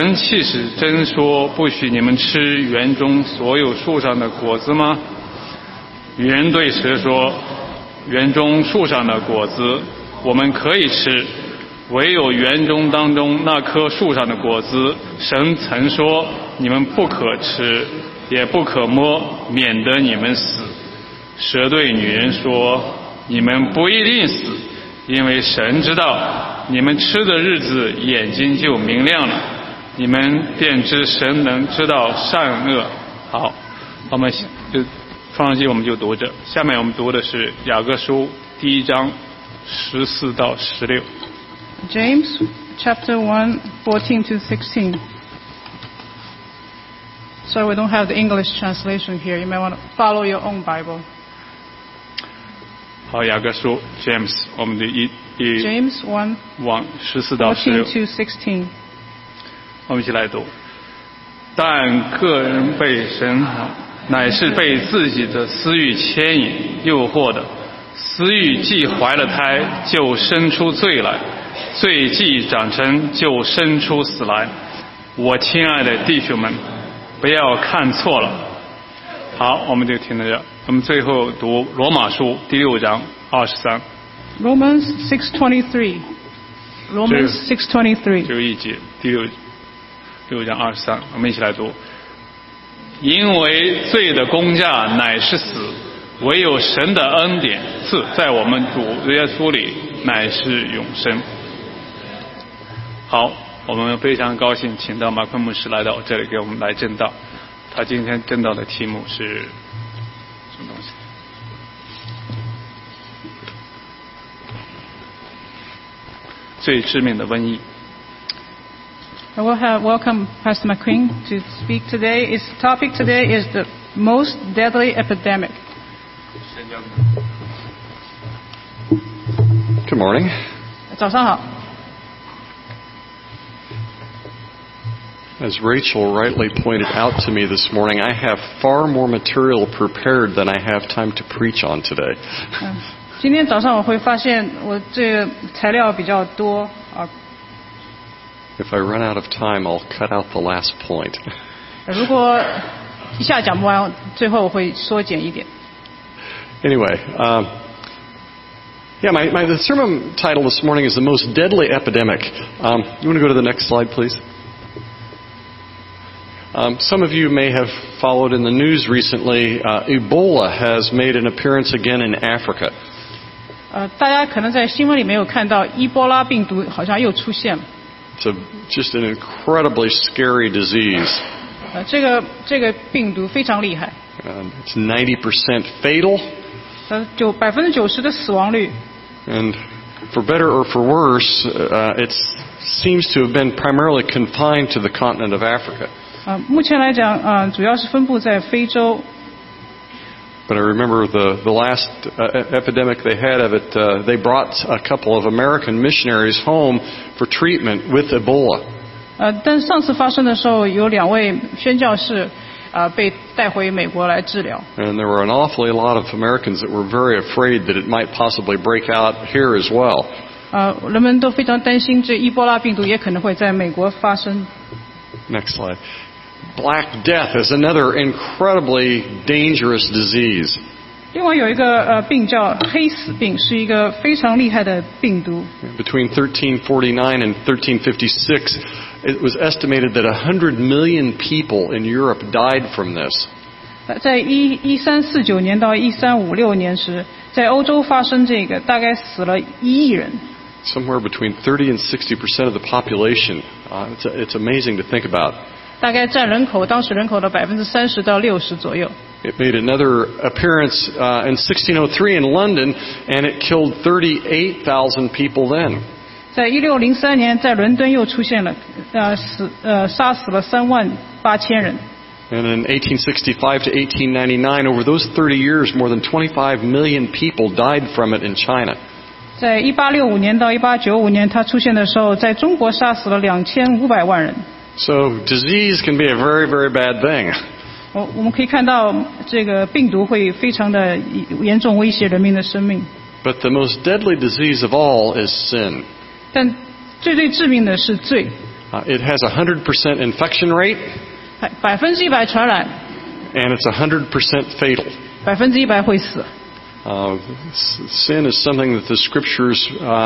神岂是真说不许你们吃园中所有树上的果子吗？女人对蛇说，园中树上的果子我们可以吃，唯有园中当中那棵树上的果子，神曾说你们不可吃，也不可摸，免得你们死。蛇对女人说，你们不一定死，因为神知道你们吃的日子眼睛就明亮了，你们便知神能知道善恶。好，我们就创世纪我们就读着，下面我们读的是雅各书第1章14到16。 James chapter 1, 14 to 16. Sorry, we don't have the English translation here. You may want to follow your own Bible. 好，雅各书 James 我们的 James 1, 14到16 14 to 16. 我们一起来读。但个人被神乃是被自己的私欲牵引诱惑的，私欲既怀了胎，就生出罪来，罪既长成，就生出死来。我亲爱的弟兄们，不要看错了。好，我们就听到这。我们最后读罗马书第6章23。 Romans 6:23. Romans 6:23. 就一节第6章23，我们一起来读。因为罪的工价乃是死，唯有神的恩典赐在我们主耶稣里乃是永生。好，我们非常高兴请到马坤牧师来到这里给我们来证道。他今天证道的题目是什么东西？最致命的瘟疫。 I will welcome Pastor McQueen to speak today. His topic today is the most deadly epidemic. Good morning. 早上好。 As Rachel rightly pointed out to me this morning, I have far more material prepared than I have time to preach on today. 今天早上我会发现我这个材料比较多啊。 If I run out of time, I'll cut out the last point. 如果一下讲不完，最后我会缩减一点。 Anyway, the sermon title this morning is The Most Deadly Epidemic. You want to go to the next slide, please? Some of you may have followed in the news recently, Ebola has made an appearance again in Africa. 大家可能在新闻里没有看到，伊波拉病毒好像又出现了。 It's just an incredibly scary disease. 这个病毒非常厉害。 It's 90% fatal. 90%的死亡率。 And for better or for worse, it seems to have been primarily confined to the continent of Africa. 目前来讲，主要是分布在非洲。 But I remember the last epidemic they had of it, they brought a couple of American missionaries home for treatment with Ebola. 但上次发生的时候，有2位宣教士被带回美国来治疗。 And there were an awfully lot of Americans that were very afraid that it might possibly break out here as well. 人们都非常担心这伊波拉病毒也可能会在美国发生。 Next slide. Black Death is another incredibly dangerous disease. 另外有一个病叫黑死病，是一个非常厉害的病毒。 Between 1349 and 1356, it was estimated that 100 million people in Europe died from this. 在1349年到1356年时，在欧洲发生这个，大概死了1亿人。 Somewhere between 30 and 60% of the population. It's amazing to think about. 大概占当时人口的30%到60%左右。 It made another appearance in 1603 in London, and it killed 38,000 people then. 在1603年，在伦敦又出现了，杀死了38000人。 And in 1865 to 1899, over those 30 years, more than 25 million people died from it in China. 在1865年到1895年，它出现的时候，在中国杀死了2500万人。 So disease can be a very, very bad thing. 我们可以看到，这个病毒会非常的严重威胁人民的生命。 But the most deadly disease of all is sin. 但最致命的是罪。 It has a 100% infection rate, 100%传染， and it's 100% fatal. 100%会死。 Sin is something that the Scriptures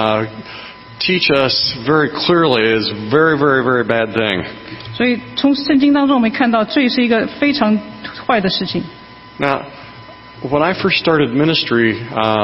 teach us very clearly is a very, very, very bad thing. 所以从圣经当中我们看到，罪是一个非常坏的事情。 Now, when I first started ministry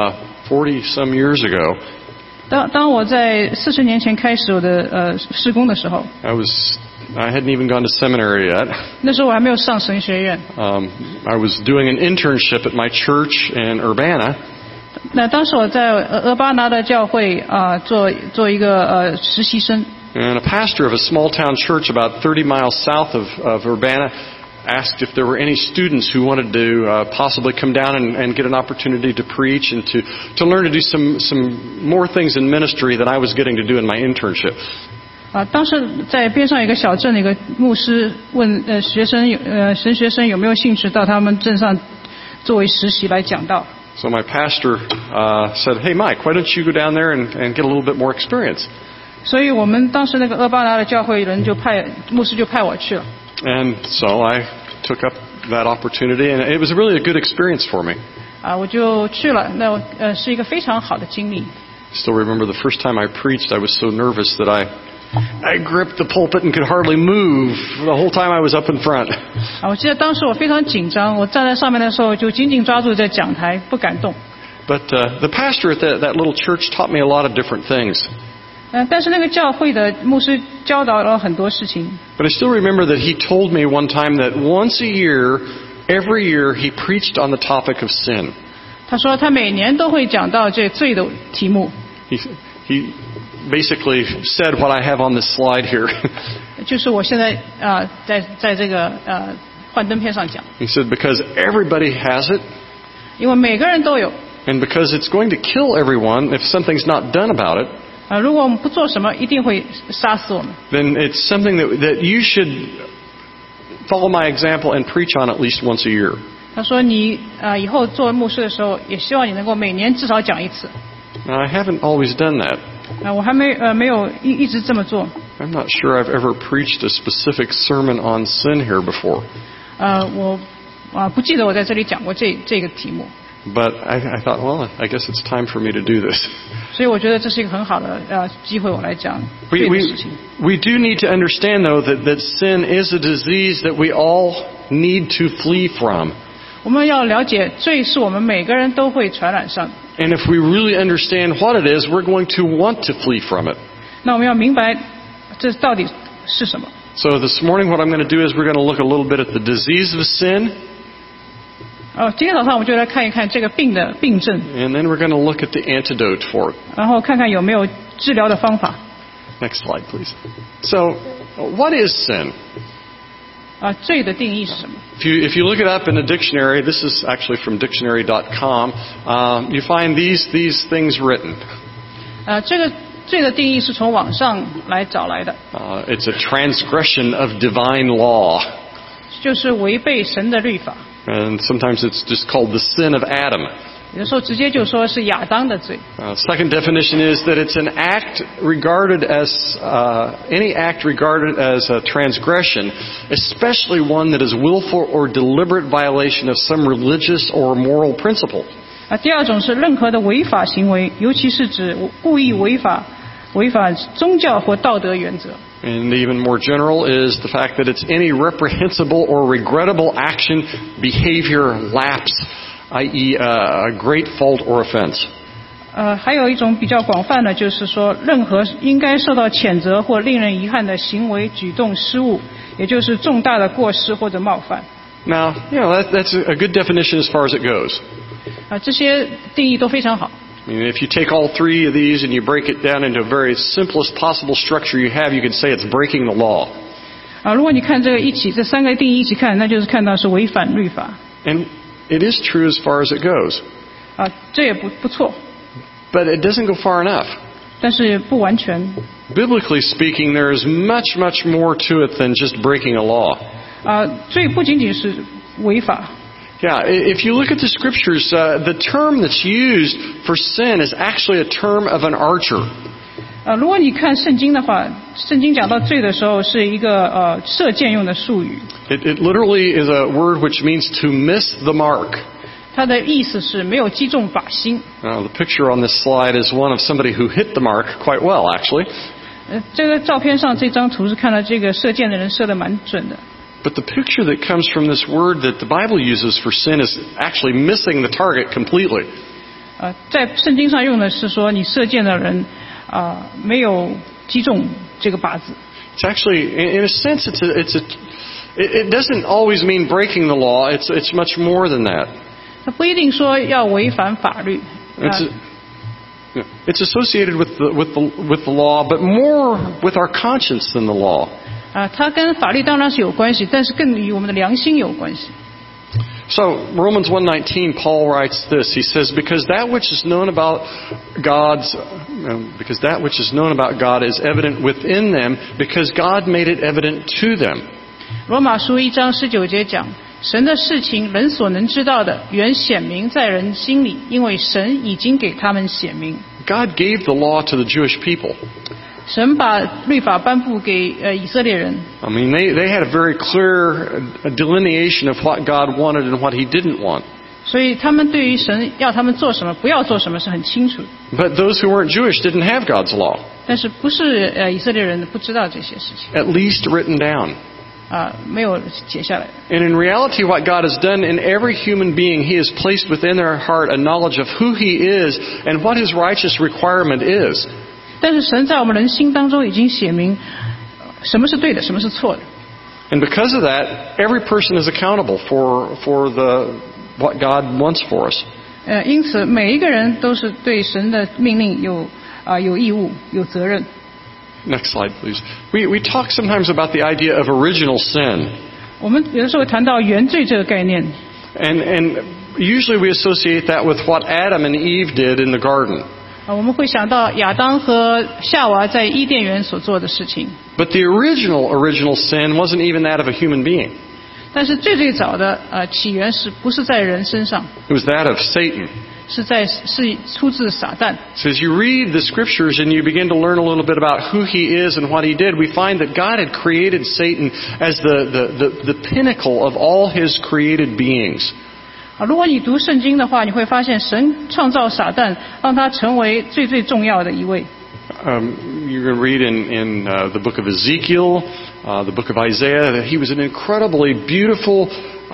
40-some years ago, 当我在40年前开始我的事工的时候， I hadn't even gone to seminary yet. 那时候我还没有上神学院。 I was doing an internship at my church in Urbana, 那当时我在俄巴拿的教会做一个实习生。 and a pastor of a small town church about 30 miles south of Urbana asked if there were any students who wanted to possibly come down and get an opportunity to preach and to learn to do some more things in ministry that I was getting to do in my internship. 当时在边上一个小镇的一个牧师问神学生有没有兴趣到他们镇上作为实习来讲道。 So my pastor said, "Hey Mike, why don't you go down there and get a little bit more experience?" 所以我们当时那个俄巴拿的教会人牧师就派我去了。 And so I took up that opportunity, and it was really a good experience for me. 我就去了，那是一个非常好的经历。 Still remember the first time I preached, I was so nervous that I gripped the pulpit and could hardly move the whole time I was up in front. 我记得当时我非常紧张，我站在上面的时候就紧紧抓住这讲台，不敢动。 But the pastor at that little church taught me a lot of different things. 但是那个教会的牧师教导了很多事情。 But I still remember that he told me one time that once a year, every year, he preached on the topic of sin. 他说他每年都会讲到这罪的题目。 He basically said what I have on this slide here. 就是我现在在这个幻灯片上讲。 He said, because everybody has it, 因为每个人都有。 and because it's going to kill everyone if something's not done about it, 如果我们不做什么，一定会杀死我们。 then it's something that you should follow my example and preach on at least once a year. 他说你以后做牧师的时候，也希望你能够每年至少讲一次。 Now, I haven't always done that. 我还没有一直这么做。 I'm not sure I've ever preached a specific sermon on sin here before. 我不记得我在这里讲过这个题目。 But I thought, well, I guess it's time for me to do this. 所以我觉得这是一个很好的机会，我来讲这个事情。 We do need to understand, though, that sin is a disease that we all need to flee from. 我们要了解，罪是我们每个人都会传染上的。 And if we really understand what it is, we're going to want to flee from it. 那我们要明白这到底是什么。 So this morning what I'm going to do is we're going to look a little bit at the disease of sin. 今天早上我们就来看一看这个病的病症， And then we're going to look at the antidote for it. 然后看看有没有治疗的方法。 Next slide, please. So, what is sin? 罪的定义是什么？ If you look it up in a dictionary, this is actually from dictionary.com, you find these things written. 这个罪的定义是从网上来找来的， It's a transgression of divine law. 就是违背神的律法。 And sometimes it's just called the sin of Adam. 有的时候直接就说是亚当的罪。 Second definition is that it's an act regarded as any act regarded as a transgression, especially one that is willful or deliberate violation of some religious or moral principle. 第二种是任何的违法行为，尤其是指故意违反宗教或道德原则。 And even more general is the fact that it's any reprehensible or regrettable action, behavior, lapse, i.e. a great fault or offense. 还有一种比较广泛的，就是说任何应该受到谴责或令人遗憾的行为、举动、失误，也就是重大的过失或者冒犯。 Now, that's a good definition as far as it goes. 这些定义都非常好。 I mean, if you take all three of these and you break it down into a very simplest possible structure you have, you can say it's breaking the law. 如果你看这三个定义一起看，那就是看到是违反律法。 And it is true as far as it goes. 这也不错。 But it doesn't go far enough. 但是不完全。 Biblically speaking, there is much, much more to it than just breaking a law. 罪不仅仅是违法。 Yeah, if you look at the scriptures, the term that's used for sin is actually a term of an archer. 如果你看圣经的话，圣经讲到罪的时候是一个射箭用的术语。 It literally is a word which means to miss the mark. 它的意思是没有击中靶心。 The picture on this slide is one of somebody who hit the mark quite well, actually. 这个照片上这张图是看到这个射箭的人射得蛮准的。 But the picture that comes from this word that the Bible uses for sin is actually missing the target completely. 在圣经上用的是说你射箭的人没有击中这个靶子。 It's actually, in a sense, it doesn't always mean breaking the law. It's much more than that. 它不一定说要违反法律。 It's associated with the law, but more with our conscience than the law. 它跟法律当然是有关系，但是更与我们的良心有关系。 So Romans 1:19, Paul writes this. He says, "Because that which is known about God is evident within them, because God made it evident to them." 罗马书1章19节讲，神的事情人所能知道的，原显明在人心里，因为神已经给他们显明。 God gave the law to the Jewish people. 神把律法颁布给以色列人。 I mean, they had a very clear delineation of what God wanted and what He didn't want. 所以他们对于神要他们做什么、不要做什么是很清楚的。 But those who weren't Jewish didn't have God's law. 但是不是以色列人不知道这些事情。 At least written down. 没有写下来。 And in reality, what God has done in every human being, He has placed within their heart a knowledge of who He is and what His righteous requirement is. 但是神在我们人心当中已经写明什么是对的，什么是错的。 And because of that, every person is accountable for what God wants for us. 因此每一个人都是对神的命令有义务、有责任。 Next slide, please. We talk sometimes about the idea of original sin. 我们有的时候谈到原罪这个概念。 And usually we associate that with what Adam and Eve did in the garden. 我们会想到亚当和夏娃在伊甸园所做的事情。 But the original sin wasn't even that of a human being. 但是最早的起源不是在人身上？ It was that of Satan. 是出自撒旦。 So as you read the scriptures and you begin to learn a little bit about who he is and what he did, we find that God had created Satan as the pinnacle of all his created beings. 如果你读圣经的话，你会发现神创造撒旦，让他成为最重要的一位。 You're going to read in the book of Ezekiel, the book of Isaiah, that he was an incredibly beautiful,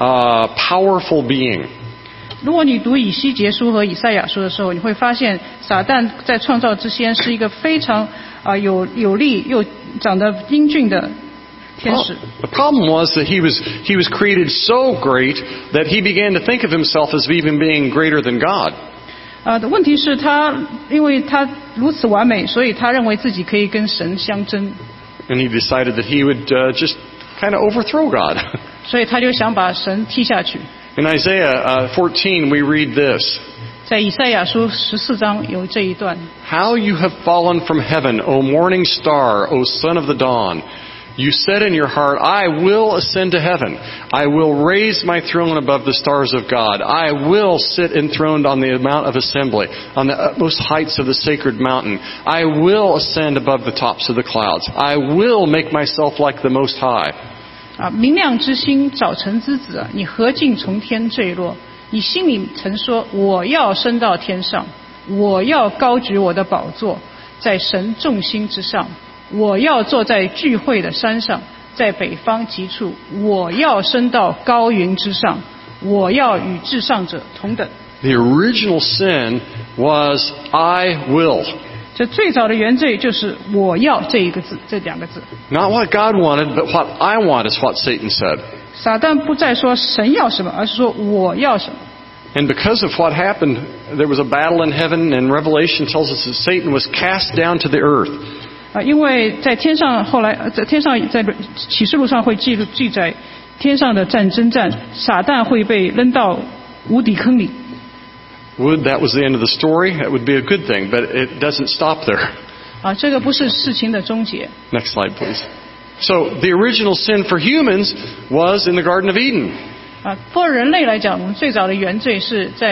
powerful being. 如果你读以西结书和以赛亚书的时候，你会发现撒旦在创造之前是一个非常有力又长得英俊的天使。 The problem was that he was created so great that he began to think of himself as even being greater than God. 问题是因为他如此完美，所以他认为自己可以跟神相争。 And he decided that he would just kind of overthrow God. 所以他就想把神踢下去。 In Isaiah 14, we read this. 在以赛亚书14章有这一段。 How you have fallen from heaven, O morning star, O son of the dawn. You said in your heart, I will ascend to heaven. I will raise my throne above the stars of God. I will sit enthroned on the mount of assembly, on the utmost heights of the sacred mountain. I will ascend above the tops of the clouds. I will make myself like the Most High. 明亮之星，早晨之子啊，你何竟从天坠落？你心里曾说，我要升到天上，我要高举我的宝座，在神众星之上。我要坐在聚会的山上，在北方极处，我要升到高云之上，我要与至上者同等。 The original sin was I will. 这最早的原罪就是我要这一个字，这两个字。 Not what God wanted, but what I want is what Satan said. 撒旦不再说神要什么，而是说我要什么。 And because of what happened, there was a battle in heaven, and Revelation tells us that Satan was cast down to the earth. 因为在天上，后来在天上，在启示录上会记载天上的战，撒旦会被扔到无底坑里。 Would that was the end of the story? That would be a good thing, but it doesn't stop there. 这个不是事情的终结。 Next slide, please. So the original sin for humans was in the Garden of Eden. for 人类来讲，我们最早的原罪是在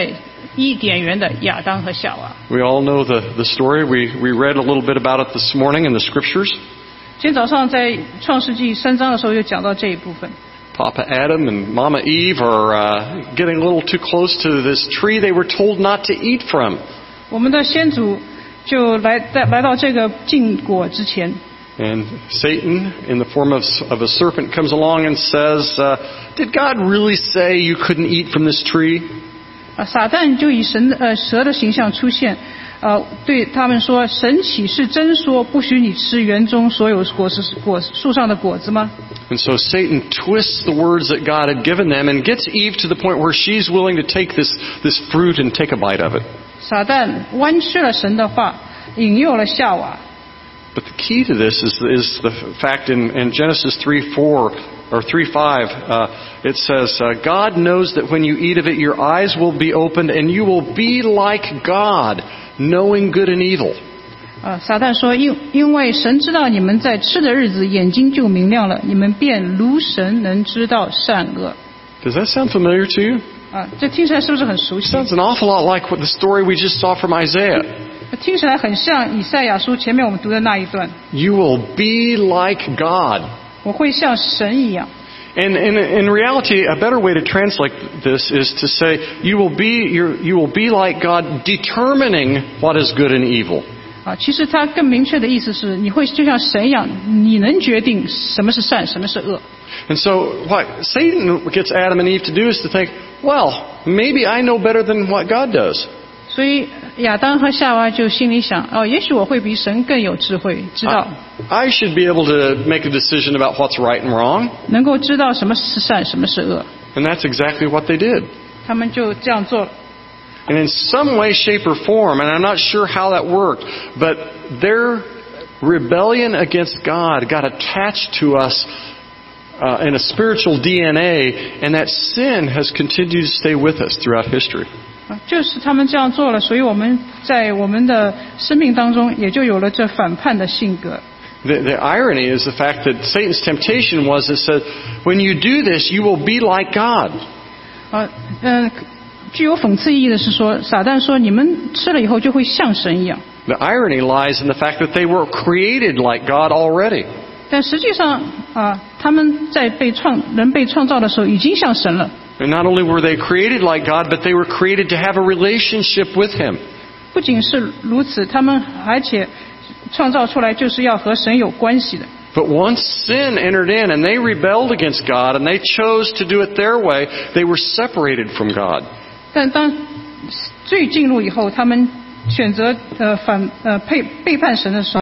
伊甸园的亚当和夏娃。 We all know the story. We read a little bit about it this morning in the scriptures. 今天早上在创世纪3章的时候，就讲到这一部分。 Papa Adam and Mama Eve are getting a little too close to this tree they were told not to eat from. 我们的先祖就来到这个禁果之前， And Satan, in the form of a serpent, comes along and says, "Did God really say you couldn't eat from this tree?" 撒旦就以蛇的形象出现，对他们说：“神岂是真说不许你吃园中所有树上的果子吗？” And so Satan twists the words that God had given them and gets Eve to the point where she's willing to take this fruit and take a bite of it. 撒旦弯曲了神的话，引诱了夏娃。 But the key to this is the fact in Genesis 3:4 or 3:5, it says, God knows that when you eat of it, your eyes will be opened and you will be like God, knowing good and evil. 撒旦说，因为神知道你们在吃的日子眼睛就明亮了，你们便如神能知道善恶。 Does that sound familiar to you? 这听起来是不是很熟悉？ Sounds an awful lot like what the story we just saw from Isaiah. 听起来很像以赛亚书前面我们读的那一段。 You will be like God. 我会像神一样。 And in reality, a better way to translate this is to say, you will be like God, determining what is good and evil. 其实它更明确的意思是，你会就像神一样，你能决定什么是善，什么是恶。 And so what Satan gets Adam and Eve to do is to think, well, maybe I know better than what God does. 所以亚当和夏娃就心里想，也许我会比神更有智慧，知道 I should be able to make a decision about what's right and wrong. 能够知道什么是善，什么是恶。 And that's exactly what they did. 他们就这样做了。 And in some way, shape, or form, and I'm not sure how that worked, but their rebellion against God got attached to us in a spiritual DNA, and that sin has continued to stay with us throughout history. 就是他们这样做了，所以我们在我们的生命当中也就有了这反叛的性格。 The irony is the fact that Satan's temptation was it said, when you do this, you will be like God. 具有讽刺意义的是说，撒旦说你们吃了以后就会像神一样。 The irony lies in the fact that they were created like God already. 但实际上他们在人被创造的时候已经像神了。 And not only were they created like God, but they were created to have a relationship with Him. 不仅是如此，他们而且创造出来就是要和神有关系的。 But once sin entered in and they rebelled against God and they chose to do it their way, they were separated from God. 但当罪进入以后，他们选择背叛神的时候。